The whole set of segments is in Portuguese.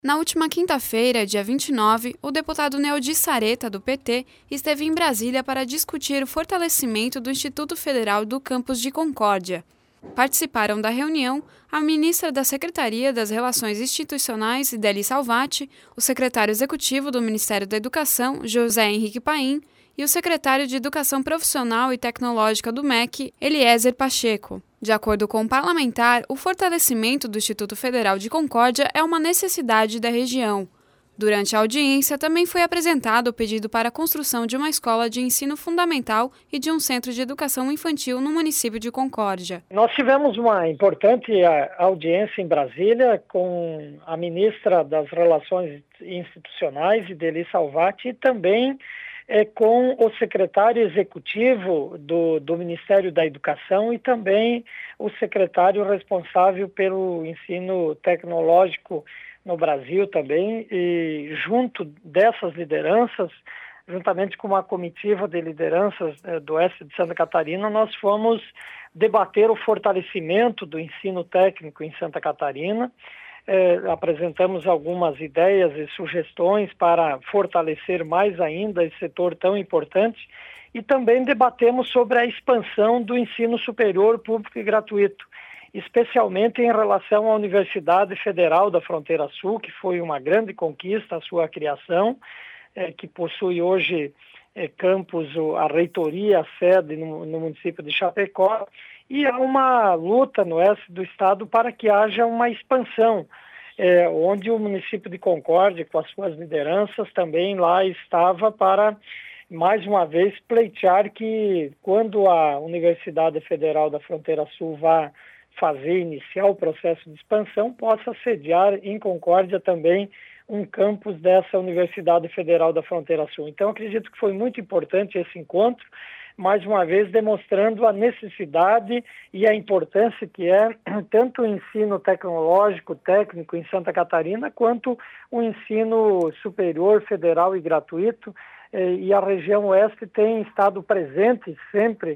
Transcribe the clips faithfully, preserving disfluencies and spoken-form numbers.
Na última quinta-feira, dia vinte e nove, o deputado Neudi Sareta, do P T, esteve em Brasília para discutir o fortalecimento do Instituto Federal do Campus de Concórdia. Participaram da reunião a ministra da Secretaria das Relações Institucionais, Idely Salvati, o secretário executivo do Ministério da Educação, José Henrique Paim, e o secretário de Educação Profissional e Tecnológica do M E C, Eliezer Pacheco. De acordo com o parlamentar, o fortalecimento do Instituto Federal de Concórdia é uma necessidade da região. Durante a audiência, também foi apresentado o pedido para a construção de uma escola de ensino fundamental e de um centro de educação infantil no município de Concórdia. Nós tivemos uma importante audiência em Brasília com a ministra das Relações Institucionais, Idely Salvati, e também é, com o secretário executivo do, do Ministério da Educação e também o secretário responsável pelo ensino tecnológico no Brasil também, e junto dessas lideranças, juntamente com uma comitiva de lideranças eh, do oeste de Santa Catarina, nós fomos debater o fortalecimento do ensino técnico em Santa Catarina. Eh, apresentamos algumas ideias e sugestões para fortalecer mais ainda esse setor tão importante e também debatemos sobre a expansão do ensino superior público e gratuito, especialmente em relação à Universidade Federal da Fronteira Sul, que foi uma grande conquista a sua criação, eh, que possui hoje eh, campus, a reitoria, a sede no, no município de Chapecó, e há uma luta no oeste do estado para que haja uma expansão, eh, onde o município de Concórdia, com as suas lideranças, também lá estava para, mais uma vez, pleitear que quando a Universidade Federal da Fronteira Sul vá fazer, iniciar o processo de expansão, possa sediar em Concórdia também um campus dessa Universidade Federal da Fronteira Sul. Então, acredito que foi muito importante esse encontro, mais uma vez demonstrando a necessidade e a importância que é tanto o ensino tecnológico, técnico em Santa Catarina, quanto o ensino superior, federal e gratuito, e a região oeste tem estado presente sempre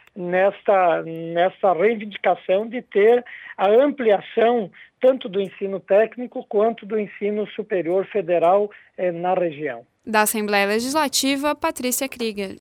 nesta, nesta reivindicação de ter a ampliação tanto do ensino técnico quanto do ensino superior federal eh, na região. Da Assembleia Legislativa, Patrícia Krieger.